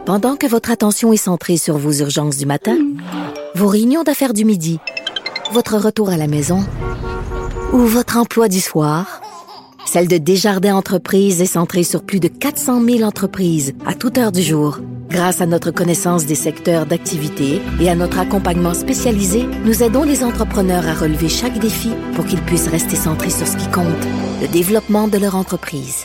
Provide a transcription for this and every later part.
Pendant que votre attention est centrée sur vos urgences du matin, vos réunions d'affaires du midi, votre retour à la maison ou votre emploi du soir, celle de Desjardins Entreprises est centrée sur plus de 400 000 entreprises à toute heure du jour. Grâce à notre connaissance des secteurs d'activité et à notre accompagnement spécialisé, nous aidons les entrepreneurs à relever chaque défi pour qu'ils puissent rester centrés sur ce qui compte, le développement de leur entreprise.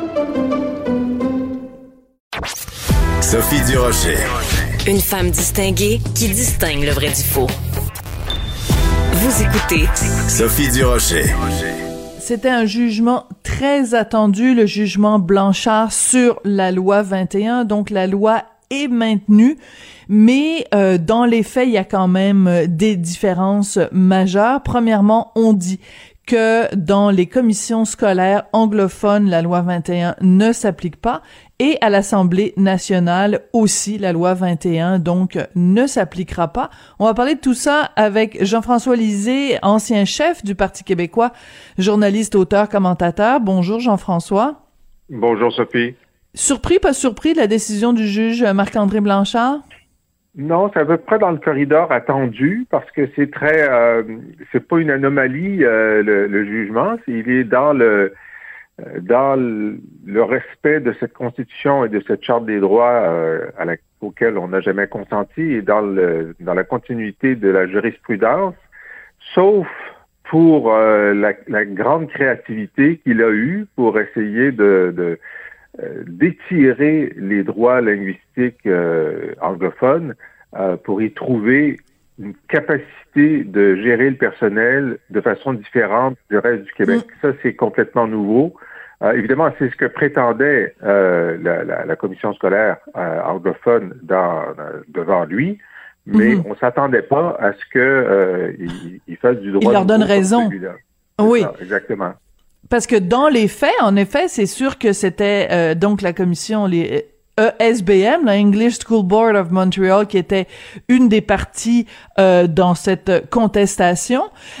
Sophie Durocher. Une femme distinguée qui distingue le vrai du faux. Vous écoutez Sophie Durocher. C'était un jugement très attendu, le jugement Blanchard sur la loi 21. Donc, la loi est maintenue, mais dans les faits, il y a quand même des différences majeures. Premièrement, on dit que dans les commissions scolaires anglophones, la loi 21 ne s'applique pas, et à l'Assemblée nationale aussi, la loi 21, donc, ne s'appliquera pas. On va parler de tout ça avec Jean-François Lisée, ancien chef du Parti québécois, journaliste, auteur, commentateur. Bonjour Jean-François. Bonjour Sophie. Surpris, pas surpris de la décision du juge Marc-André Blanchard? Non, c'est à peu près dans le corridor attendu parce que c'est pas une anomalie le jugement, il est dans le respect de cette constitution et de cette charte des droits auquel on n'a jamais consenti et dans la continuité de la jurisprudence, sauf pour la grande créativité qu'il a eue pour essayer d'étirer les droits linguistiques anglophones pour y trouver une capacité de gérer le personnel de façon différente du reste du Québec. Ça, c'est complètement nouveau. Évidemment, c'est ce que prétendait la commission scolaire anglophone devant lui, mais on s'attendait pas à ce que il fasse du droit. Il leur donne raison. Oui, ça, exactement. Parce que dans les faits, en effet, c'est sûr que c'était donc la commission, les ESBM, la English School Board of Montreal, qui était une des parties dans cette contestation.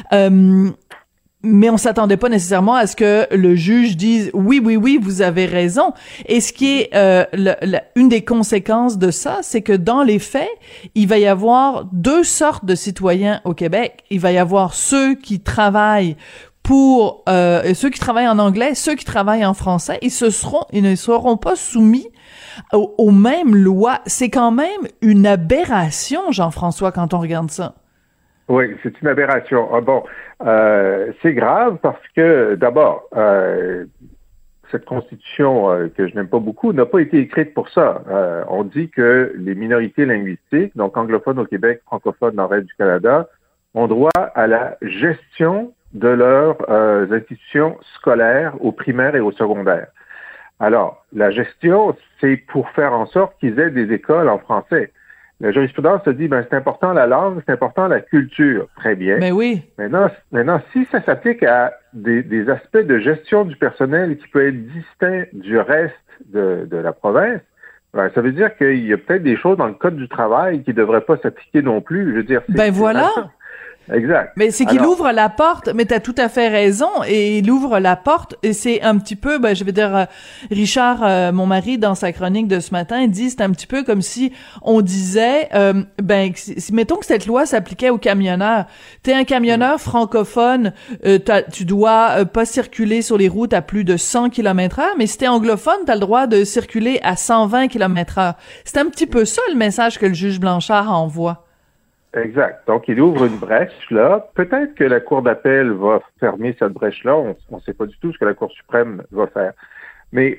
Mais on s'attendait pas nécessairement à ce que le juge dise oui, vous avez raison. Et ce qui est une des conséquences de ça, c'est que dans les faits, il va y avoir deux sortes de citoyens au Québec. Il va y avoir ceux qui travaillent ceux qui travaillent en anglais, ceux qui travaillent en français, ils ne seront pas soumis aux mêmes lois. C'est quand même une aberration, Jean-François, quand on regarde ça. Oui, c'est une aberration. C'est grave parce que, d'abord, cette constitution que je n'aime pas beaucoup n'a pas été écrite pour ça. On dit que les minorités linguistiques, donc anglophones au Québec, francophones dans le reste du Canada, ont droit à la gestion de leurs institutions scolaires au primaire et au secondaire. Alors, la gestion, c'est pour faire en sorte qu'ils aient des écoles en français. La jurisprudence se dit, c'est important la langue, c'est important la culture. Très bien. Mais oui. Maintenant, si ça s'applique à des aspects de gestion du personnel qui peut être distinct du reste de la province, ça veut dire qu'il y a peut-être des choses dans le Code du travail qui ne devraient pas s'appliquer non plus. Je veux dire, voilà. Exact. Mais c'est qu'il ouvre la porte, mais t'as tout à fait raison, et il ouvre la porte, et c'est un petit peu, je vais dire, Richard, mon mari, dans sa chronique de ce matin, il dit, c'est un petit peu comme si on disait, mettons que cette loi s'appliquait aux camionneurs. T'es un camionneur francophone, tu dois pas circuler sur les routes à plus de 100 km/h, mais si t'es anglophone, t'as le droit de circuler à 120 km/h. C'est un petit peu ça le message que le juge Blanchard envoie. Exact. Donc, il ouvre une brèche, là. Peut-être que la Cour d'appel va fermer cette brèche-là. On ne sait pas du tout ce que la Cour suprême va faire. Mais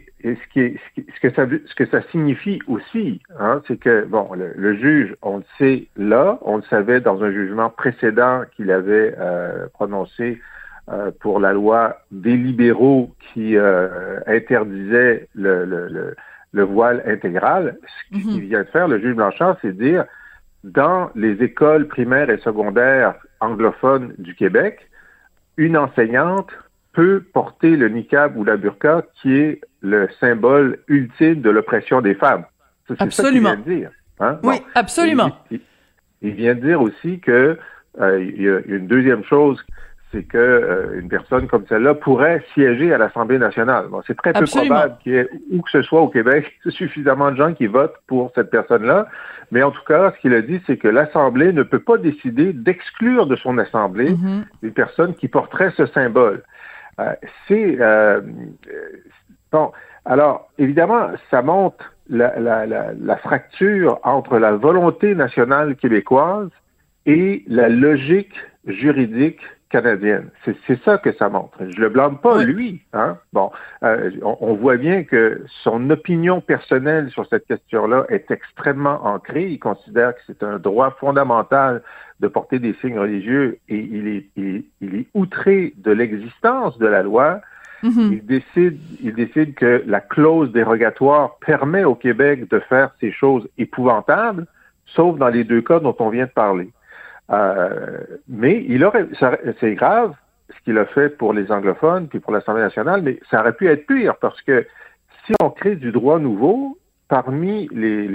ce que ça signifie aussi, c'est que, le juge, on le sait là, on le savait dans un jugement précédent qu'il avait prononcé pour la loi des libéraux qui interdisait le voile intégral. Ce qu'il vient de faire, le juge Blanchard, c'est de dire, dans les écoles primaires et secondaires anglophones du Québec, une enseignante peut porter le niqab ou la burqa qui est le symbole ultime de l'oppression des femmes. C'est absolument. Ça qu'il vient de dire. Oui, absolument. Il vient de dire aussi que il y a une deuxième chose, c'est que une personne comme celle-là pourrait siéger à l'Assemblée nationale. Bon, c'est très peu probable qu'il y ait, où que ce soit au Québec, suffisamment de gens qui votent pour cette personne-là. Mais en tout cas, ce qu'il a dit, c'est que l'Assemblée ne peut pas décider d'exclure de son Assemblée une personne qui porterait ce symbole. Bon. Alors, évidemment, ça montre la fracture entre la volonté nationale québécoise et la logique juridique canadienne. C'est ça que ça montre. Je le blâme pas, lui. Hein? Bon, on voit bien que son opinion personnelle sur cette question-là est extrêmement ancrée. Il considère que c'est un droit fondamental de porter des signes religieux et il est outré de l'existence de la loi. Il décide que la clause dérogatoire permet au Québec de faire ces choses épouvantables, sauf dans les deux cas dont on vient de parler. Mais c'est grave ce qu'il a fait pour les anglophones puis pour l'Assemblée nationale, mais ça aurait pu être pire parce que si on crée du droit nouveau, parmi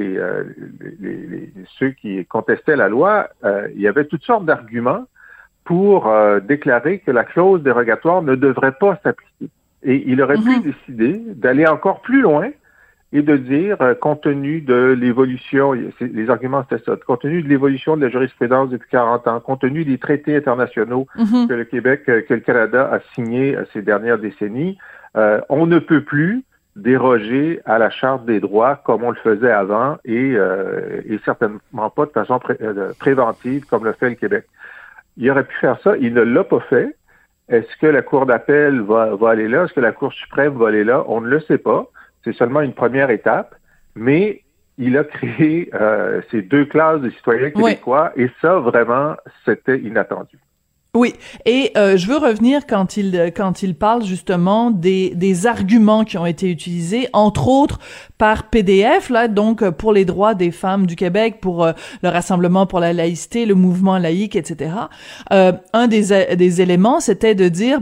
ceux qui contestaient la loi, il y avait toutes sortes d'arguments pour déclarer que la clause dérogatoire ne devrait pas s'appliquer. Et il aurait pu décider d'aller encore plus loin et de dire, compte tenu de l'évolution, les arguments c'était ça, compte tenu de l'évolution de la jurisprudence depuis 40 ans, compte tenu des traités internationaux que le Québec, que le Canada a signés ces dernières décennies, on ne peut plus déroger à la Charte des droits comme on le faisait avant et certainement pas de façon préventive comme le fait le Québec. Il aurait pu faire ça, il ne l'a pas fait. Est-ce que la Cour d'appel va aller là? Est-ce que la Cour suprême va aller là? On ne le sait pas. C'est seulement une première étape. Mais il a créé ces deux classes de citoyens québécois et ça, vraiment, c'était inattendu. Oui, et je veux revenir quand il parle justement des arguments qui ont été utilisés, entre autres par PDF, là, donc pour les droits des femmes du Québec, pour le Rassemblement pour la laïcité, le mouvement laïque, etc. Un des éléments, c'était de dire,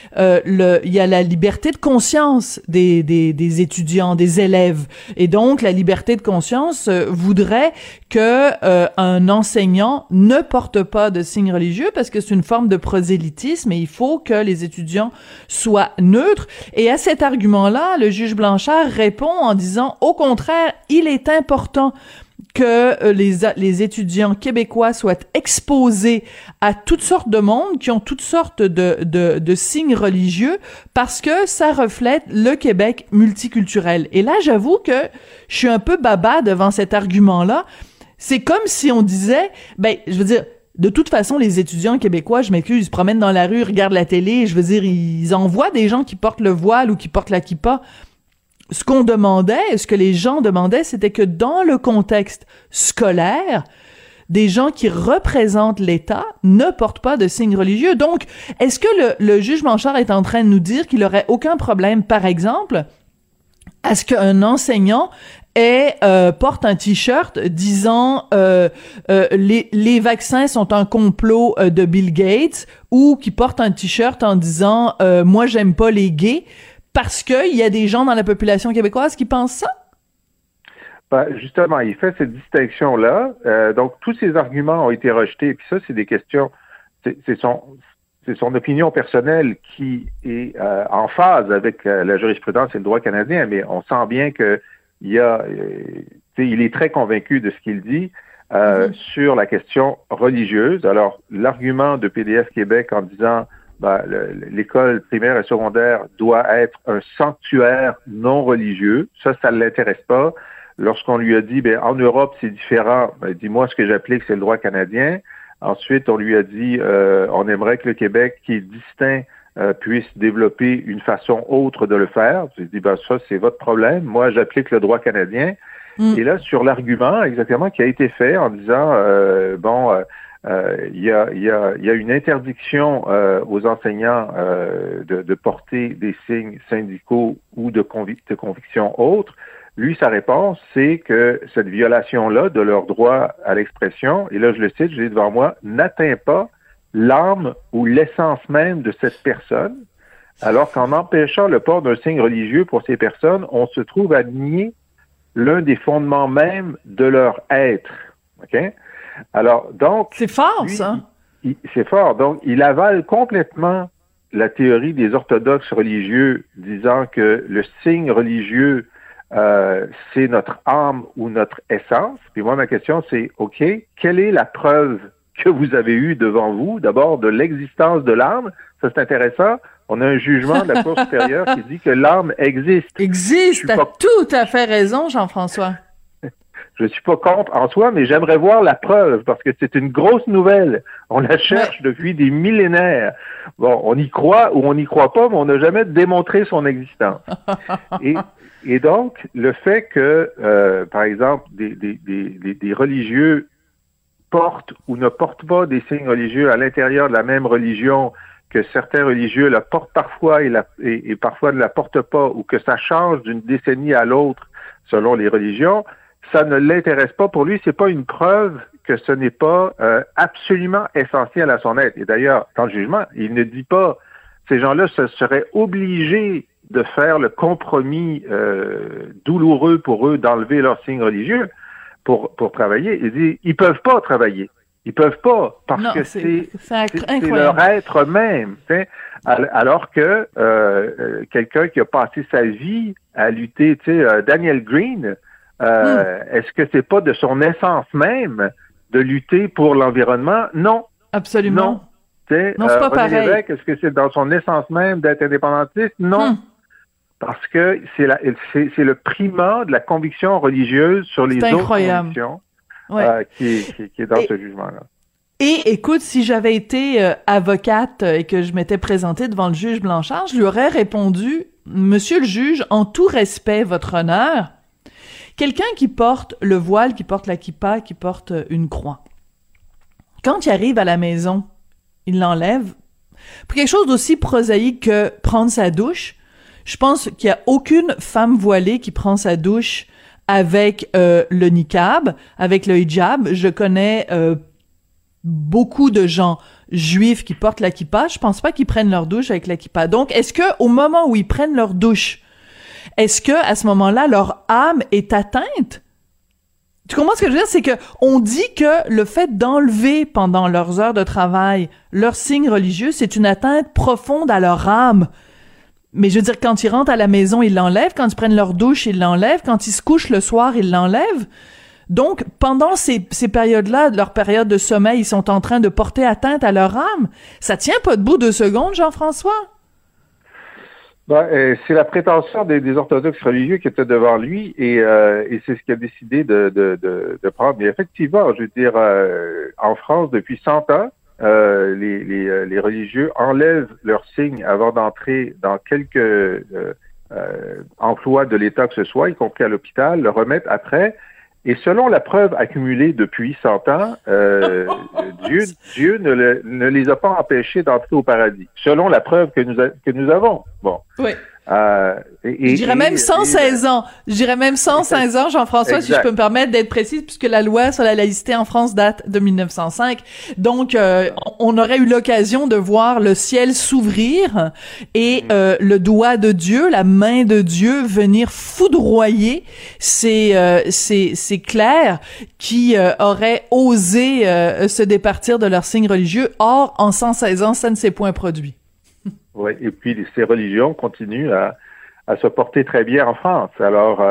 il y a la liberté de conscience des étudiants, des élèves, et donc la liberté de conscience voudrait que un enseignant ne porte pas de signes religieux parce que c'est une forme de prosélytisme et il faut que les étudiants soient neutres. Et à cet argument-là, le juge Blanchard répond en disant, au contraire, il est important que les étudiants québécois soient exposés à toutes sortes de monde, qui ont toutes sortes de signes religieux, parce que ça reflète le Québec multiculturel. Et là, j'avoue que je suis un peu baba devant cet argument-là. C'est comme si on disait, je veux dire, de toute façon, les étudiants québécois, je m'excuse, ils se promènent dans la rue, ils regardent la télé, je veux dire, ils en voient des gens qui portent le voile ou qui portent la kippa. Ce qu'on demandait, ce que les gens demandaient, c'était que dans le contexte scolaire, des gens qui représentent l'État ne portent pas de signes religieux. Donc, est-ce que le juge Blanchard est en train de nous dire qu'il aurait aucun problème, par exemple, à ce qu'un enseignant porte un t-shirt disant les vaccins sont un complot de Bill Gates, ou qui porte un t-shirt en disant moi j'aime pas les gays, parce qu'il y a des gens dans la population québécoise qui pensent ça? Justement, il fait cette distinction-là. Donc, tous ces arguments ont été rejetés. Puis ça, c'est des questions... C'est son opinion personnelle qui est en phase avec la jurisprudence et le droit canadien, mais on sent bien que il est très convaincu de ce qu'il dit sur la question religieuse. Alors, l'argument de PDF Québec en disant l'école primaire et secondaire doit être un sanctuaire non religieux, ça ne l'intéresse pas. Lorsqu'on lui a dit, en Europe, c'est différent, dis-moi ce que j'applique, c'est le droit canadien. Ensuite, on lui a dit, on aimerait que le Québec, qui est distinct, puisse développer une façon autre de le faire. J'ai dit, ça, c'est votre problème. Moi, j'applique le droit canadien. Et là, sur l'argument exactement qui a été fait en disant, il y a une interdiction aux enseignants de porter des signes syndicaux ou de conviction autres. Lui, sa réponse, c'est que cette violation-là de leur droit à l'expression, et là, je le cite, je l'ai devant moi, n'atteint pas l'âme ou l'essence même de cette personne, alors qu'en empêchant le port d'un signe religieux pour ces personnes, on se trouve à nier l'un des fondements même de leur être. OK? Alors, donc... C'est fort, ça! c'est fort. Donc, il avale complètement la théorie des orthodoxes religieux disant que le signe religieux, c'est notre âme ou notre essence. Puis moi, ma question, c'est, OK, quelle est la preuve que vous avez eue devant vous, d'abord, de l'existence de l'âme? Ça, c'est intéressant. On a un jugement de la Cour supérieure qui dit que l'âme existe. Existe, t'as tout à fait raison, Jean-François. Je suis pas contre en soi, mais j'aimerais voir la preuve, parce que c'est une grosse nouvelle. On la cherche depuis des millénaires. Bon, on y croit ou on n'y croit pas, mais on n'a jamais démontré son existence. Et donc, le fait que, par exemple, des religieux portent ou ne portent pas des signes religieux à l'intérieur de la même religion, que certains religieux la portent parfois et parfois ne la portent pas, ou que ça change d'une décennie à l'autre selon les religions, ça ne l'intéresse pas. Pour lui, c'est pas une preuve que ce n'est pas absolument essentiel à son être. Et d'ailleurs, dans le jugement, il ne dit pas ces gens-là se seraient obligés de faire le compromis douloureux pour eux d'enlever leur signe religieux pour travailler. Il dit ils peuvent pas travailler. Ils peuvent pas parce que c'est leur être même. T'sais. Alors que quelqu'un qui a passé sa vie à lutter, Daniel Green, est-ce que c'est pas de son essence même de lutter pour l'environnement? Non. Absolument. Non, non, c'est pas pareil. Lévesque, est-ce que c'est dans son essence même d'être indépendantiste? Non. Parce que c'est le primat de la conviction religieuse sur les autres convictions qui est dans ce jugement-là. Et écoute, si j'avais été avocate et que je m'étais présentée devant le juge Blanchard, je lui aurais répondu, Monsieur le juge, en tout respect, votre honneur, quelqu'un qui porte le voile, qui porte la kippa, qui porte une croix, quand il arrive à la maison, il l'enlève. Pour quelque chose d'aussi prosaïque que prendre sa douche, je pense qu'il y a aucune femme voilée qui prend sa douche avec le niqab, avec le hijab. Je connais beaucoup de gens juifs qui portent la kippa. Je pense pas qu'ils prennent leur douche avec la kippa. Donc, est-ce que au moment où ils prennent leur douche, est-ce que à ce moment-là leur âme est atteinte? Tu comprends ce que je veux dire? C'est que on dit que le fait d'enlever pendant leurs heures de travail leur signe religieux, c'est une atteinte profonde à leur âme. Mais je veux dire, quand ils rentrent à la maison, ils l'enlèvent. Quand ils prennent leur douche, ils l'enlèvent. Quand ils se couchent le soir, ils l'enlèvent. Donc, pendant ces périodes-là, leur période de sommeil, ils sont en train de porter atteinte à leur âme. Ça tient pas debout 2 secondes, Jean-François? C'est la prétention des orthodoxes religieux qui étaient devant lui et c'est ce qu'il a décidé de prendre. Mais effectivement, je veux dire, en France, depuis 100 ans, les religieux enlèvent leurs signes avant d'entrer dans quelque emploi de l'État que ce soit, y compris à l'hôpital, le remettent après. Et selon la preuve accumulée depuis 100 ans, Dieu ne les a pas empêchés d'entrer au paradis. Selon la preuve que nous avons. Bon. Oui. Je dirais même 116 ans. Je dirais même 116 ans, Jean-François, exact. Si je peux me permettre d'être précise, puisque la loi sur la laïcité en France date de 1905. Donc, on aurait eu l'occasion de voir le ciel s'ouvrir et le doigt de Dieu, la main de Dieu venir foudroyer ces clercs qui auraient osé se départir de leur signe religieux. Or, en 116 ans, ça ne s'est point produit. Oui, et puis ces religions continuent à se porter très bien en France. Alors,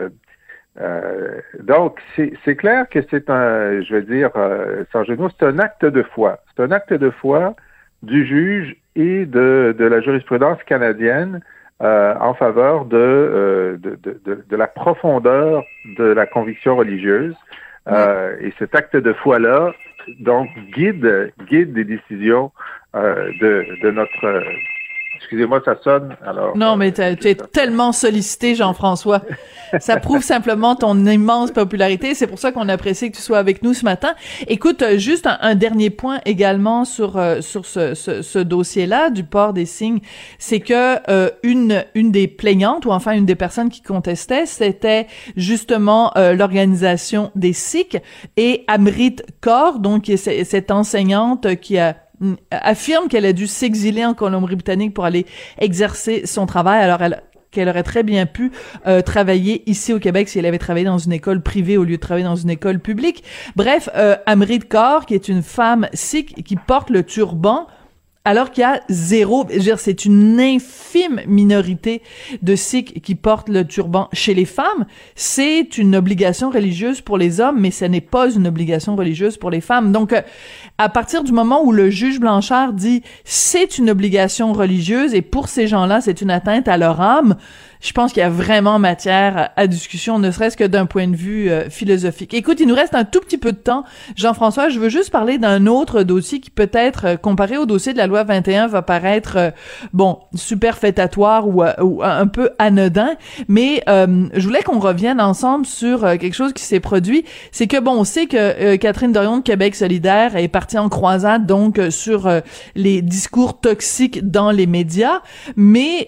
donc, c'est clair que c'est je veux dire, sans jeu de mots, c'est un acte de foi. C'est un acte de foi du juge et de la jurisprudence canadienne en faveur de la profondeur de la conviction religieuse. Et cet acte de foi-là, donc, guide des décisions de notre... Excusez-moi, ça sonne. Alors, non, mais tu es tellement sollicité, Jean-François. Ça prouve simplement ton immense popularité. C'est pour ça qu'on apprécie que tu sois avec nous ce matin. Écoute, juste un dernier point également sur ce dossier-là du port des signes, c'est que une des plaignantes, ou enfin une des personnes qui contestait, c'était justement l'organisation des Sikhs, et Amrit Kaur, donc cette enseignante qui affirme qu'elle a dû s'exiler en Colombie-Britannique pour aller exercer son travail. Alors, qu'elle aurait très bien pu travailler ici au Québec si elle avait travaillé dans une école privée au lieu de travailler dans une école publique. Bref, Amrit Kaur, qui est une femme sikh qui porte le turban, alors qu'il y a zéro, je veux dire, c'est une infime minorité de Sikhs qui portent le turban. Chez les femmes, c'est une obligation religieuse pour les hommes, mais ce n'est pas une obligation religieuse pour les femmes. Donc, à partir du moment où le juge Blanchard dit c'est une obligation religieuse et pour ces gens-là, c'est une atteinte à leur âme, je pense qu'il y a vraiment matière à discussion, ne serait-ce que d'un point de vue philosophique. Écoute, il nous reste un tout petit peu de temps. Jean-François, je veux juste parler d'un autre dossier qui peut-être, comparé au dossier de la loi 21, va paraître, superfétatoire ou un peu anodin. Mais je voulais qu'on revienne ensemble sur quelque chose qui s'est produit. C'est que, on sait que Catherine Dorion de Québec solidaire est partie en croisade, donc, sur les discours toxiques dans les médias. Mais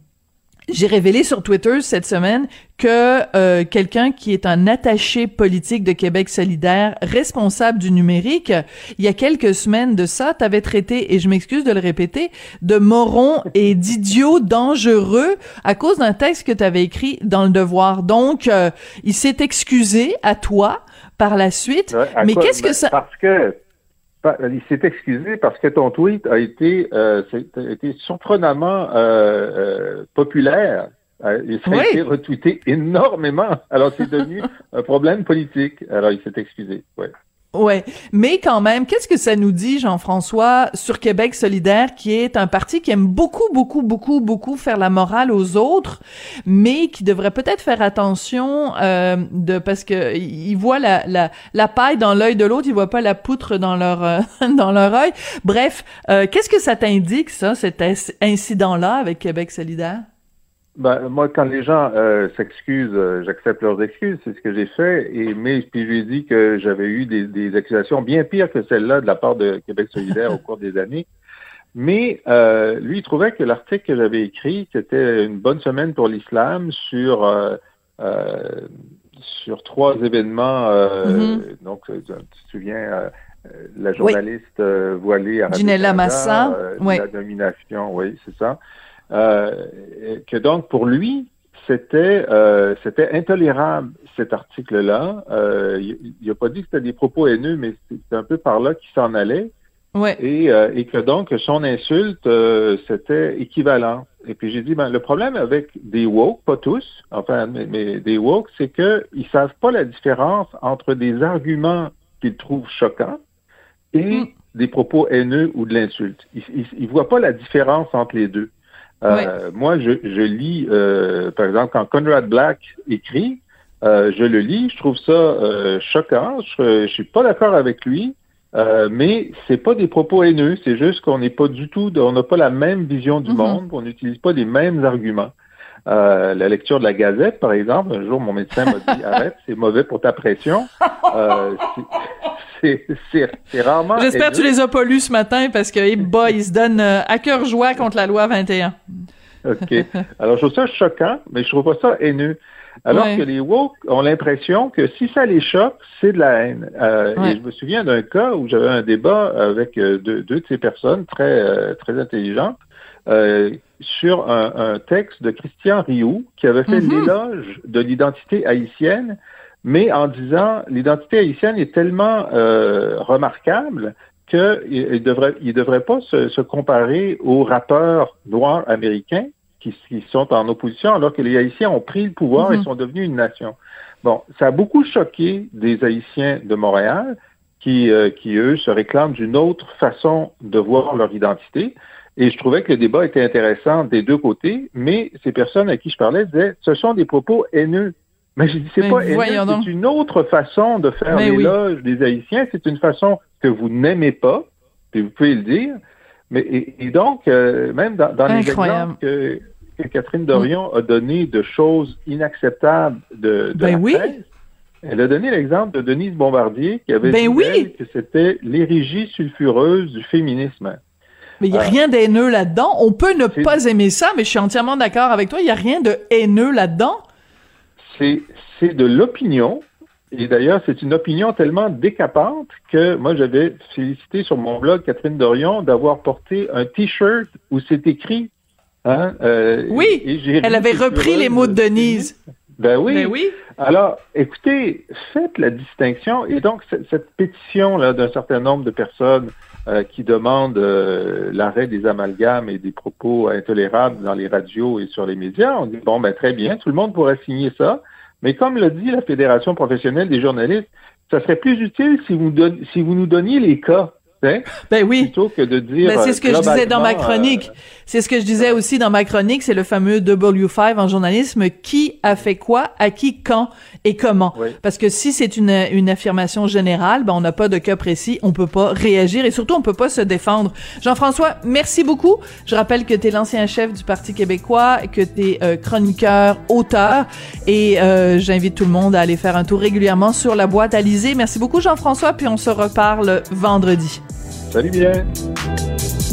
j'ai révélé sur Twitter cette semaine que quelqu'un qui est un attaché politique de Québec solidaire, responsable du numérique, il y a quelques semaines de ça, t'avais traité, et je m'excuse de le répéter, de moron et d'idiot dangereux à cause d'un texte que t'avais écrit dans Le Devoir. Donc, il s'est excusé à toi par la suite. Ouais, mais qu'est-ce que ça... Parce que il s'est excusé parce que ton tweet a été surprenamment populaire. Et ça a été retweeté énormément. Alors, c'est devenu un problème politique. Alors, il s'est excusé. Ouais. Ouais, mais quand même, qu'est-ce que ça nous dit, Jean-François, sur Québec solidaire, qui est un parti qui aime beaucoup faire la morale aux autres, mais qui devrait peut-être faire attention parce que il voit la paille dans l'œil de l'autre, il voit pas la poutre dans leur dans leur œil. Bref, qu'est-ce que ça t'indique, ça, cet incident-là avec Québec solidaire? Moi, quand les gens s'excusent, j'accepte leurs excuses, c'est ce que j'ai fait. Puis je lui ai dit que j'avais eu des accusations bien pires que celle-là de la part de Québec solidaire au cours des années. Mais lui, il trouvait que l'article que j'avais écrit, c'était une bonne semaine pour l'islam sur 3 événements. Donc, tu te souviens, la journaliste voilée à Ginella Massa, la nomination, oui, c'est ça. Que donc pour lui c'était intolérable cet article-là. Il a pas dit que c'était des propos haineux, mais c'est un peu par là qu'il s'en allait. Ouais. Et que donc son insulte c'était équivalent. Et puis j'ai dit le problème avec des woke, pas tous, enfin mais des woke, c'est que ils savent pas la différence entre des arguments qu'ils trouvent choquants et des propos haineux ou de l'insulte. Ils voient pas la différence entre les deux. Moi, je lis, par exemple, quand Conrad Black écrit, je le lis, je trouve ça choquant. Je suis pas d'accord avec lui, mais c'est pas des propos haineux. C'est juste qu'on n'est pas du tout, on n'a pas la même vision du monde, on n'utilise pas les mêmes arguments. La lecture de la Gazette, par exemple, un jour mon médecin m'a dit arrête, c'est mauvais pour ta pression. C'est rarement. J'espère que tu les as pas lus ce matin parce que ils se donnent à cœur joie contre la loi 21. OK. Alors je trouve ça choquant, mais je trouve pas ça haineux. Alors que les woke ont l'impression que si ça les choque, c'est de la haine. Et je me souviens d'un cas où j'avais un débat avec deux de ces personnes très intelligentes sur un texte de Christian Rioux qui avait fait l'éloge de l'identité haïtienne, mais en disant l'identité haïtienne est tellement remarquable qu'il devrait pas se comparer aux rappeurs noirs américains qui sont en opposition alors que les Haïtiens ont pris le pouvoir et sont devenus une nation. Bon, ça a beaucoup choqué des Haïtiens de Montréal qui eux se réclament d'une autre façon de voir leur identité. Et je trouvais que le débat était intéressant des deux côtés, mais ces personnes à qui je parlais disaient ce sont des propos haineux. Mais j'ai dit c'est pas haineux, c'est une autre façon de faire l'éloge des Haïtiens, c'est une façon que vous n'aimez pas, puis vous pouvez le dire. Mais et donc même dans les exemples que Catherine Dorion a donné de choses inacceptables de la presse, elle a donné l'exemple de Denise Bombardier qui avait dit que c'était l'érigie sulfureuse du féminisme. Mais il n'y a rien de haineux là-dedans. On peut ne pas aimer ça, mais je suis entièrement d'accord avec toi. Il n'y a rien de haineux là-dedans. C'est de l'opinion. Et d'ailleurs, c'est une opinion tellement décapante que moi, j'avais félicité sur mon blog Catherine Dorion d'avoir porté un T-shirt où c'est écrit Hein? Oui, elle avait repris les mots de Denise. Ben oui. Ben oui. Alors, écoutez, faites la distinction. Et donc, cette pétition-là d'un certain nombre de personnes qui demandent l'arrêt des amalgames et des propos intolérables dans les radios et sur les médias, on dit, bon, ben très bien, tout le monde pourrait signer ça. Mais comme l'a dit la Fédération professionnelle des journalistes, ça serait plus utile si vous nous donniez les cas. Ben oui. Plutôt que de dire. Ben c'est ce que je disais dans ma chronique. C'est ce que je disais aussi dans ma chronique. C'est le fameux W5 en journalisme. Qui a fait quoi, à qui, quand et comment. Oui. Parce que si c'est une affirmation générale, ben on n'a pas de cas précis. On peut pas réagir et surtout on peut pas se défendre. Jean-François, merci beaucoup. Je rappelle que t'es l'ancien chef du Parti québécois, que t'es chroniqueur, auteur et j'invite tout le monde à aller faire un tour régulièrement sur la boîte Alizée. Merci beaucoup Jean-François. Puis on se reparle vendredi. Salut bien.